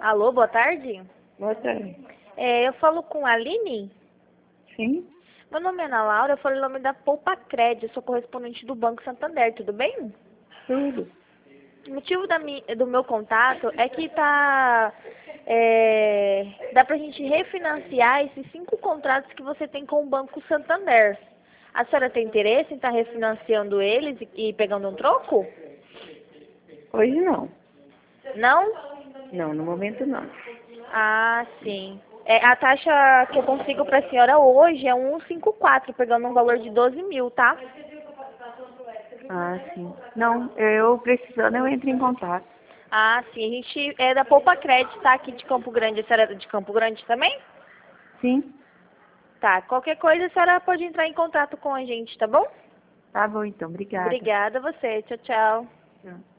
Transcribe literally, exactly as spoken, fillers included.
Alô, boa tarde. Boa tarde. É, eu falo com a Aline. Sim? Meu nome é Ana Laura, eu falo em nome da Poupa Cred, eu sou correspondente do Banco Santander, tudo bem? Tudo. O motivo da mi, do meu contato é que tá, é, dá pra gente refinanciar esses cinco contratos que você tem com o Banco Santander. A senhora tem interesse em estar refinanciando eles e, e pegando um troco? Hoje não. Não? Não, no momento não. Ah, sim. É, a taxa que eu consigo para a senhora hoje é um vírgula cinquenta e quatro, pegando um valor de doze mil, tá? Ah, sim. Não, eu precisando, eu entro em contato. Ah, sim. A gente é da Poupa Crédito, tá? Aqui de Campo Grande. A senhora é de Campo Grande também? Sim? Tá. Qualquer coisa, a senhora pode entrar em contato com a gente, tá bom? Tá bom então, obrigada. Obrigada a você. Tchau, tchau. Tchau.